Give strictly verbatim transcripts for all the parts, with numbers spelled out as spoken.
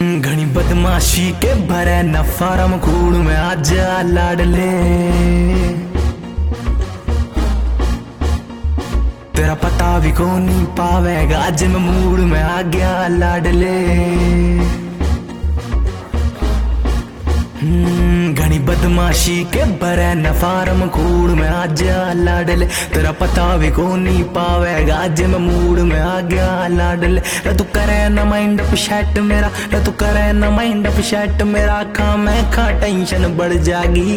घनी बदमाशी के भरे न फारम कूड़ में आजा लाडले, तेरा पता भी को नहीं पावेगा आज मैं मूड में आ गया लाडले। घनी बदमाशी के भरे न फारम कूड़ में आजा लाडले, तेरा पता भी को नहीं पावेगा आज मैं मूड में आ गया लाडले। रे तू करे न माइंड अप शैट मेरा, रे तू करे न माइंड अप शैट मेरा, खा मैं खा टेंशन बढ़ जागी।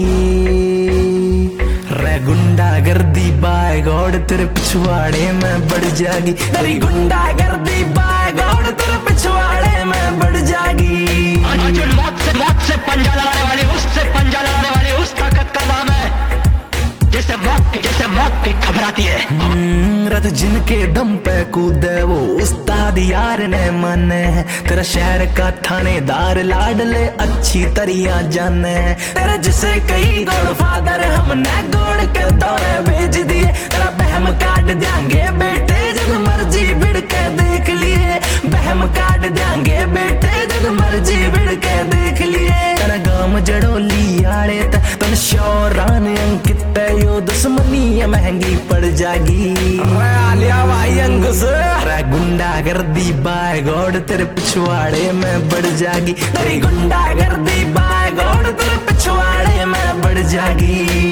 रे गुंडा गर्दी बाय गॉड तेरे पिछवाड़े में बढ़ जागी, तेरी गुंडा गर्दी बाय गॉड तेरे पिछवाड़े में बढ़ जागी। जो मौत से मौत से पंजा लड़ाने वाले, उससे पंजा लड़ाने वाले उस ताकत का नाम है जैसे मौत की जैसे मौत की घबराती है। रत जिनके दम पे कूदे वो उस्ताद यार ने माने है, तेरा शहर का थानेदार लाडले अच्छी तरिया जाने है। तेरे जिसे कई गॉड फादर हमने गोड़ के दौरे भेज दिए, तेरा बहम काट देंगे बेटे जब मर्जी भिड़ के देख लिए, बहम काट देंगे बेटे जब मर्जी भिड़ के देख लिए। तेरा गाम जड़ोली आड़े तन शौरान अंकित यो दुश्मनी महंगी पड़ जागी। आलिया भाई अंकुश रे गुंडा गर्दी बाय गॉड तेरे पिछवाड़े में बढ़ जागी, तेरी गुंडा गर्दी बाय गॉड तेरे पिछवाड़े में बढ़ जागी।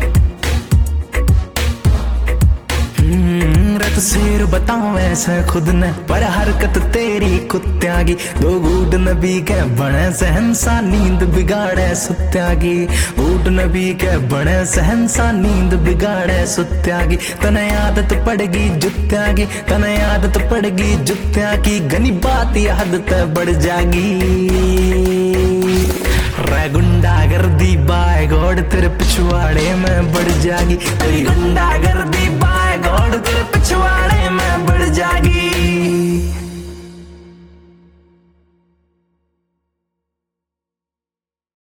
रत शेर बताऊं ऐसे खुद ने पर हरकत तेरी कुत्त्यागी, दो घूट नबी के बने सहनसा नींद बिगाड़े सुत्यागी, घूट नबी के बने सहनसा नींद बिगाड़े सुत्यागी। तने आदत पड़गी जुत्यागी, तने आदत पड़गी जुत्यागी, घनी बात याद ते बढ़ जागी। रे गुंडा गर्दी बाय गॉड तेरे पिछवाड़े में बढ़ जागी, तेरी गुंडा गर्दी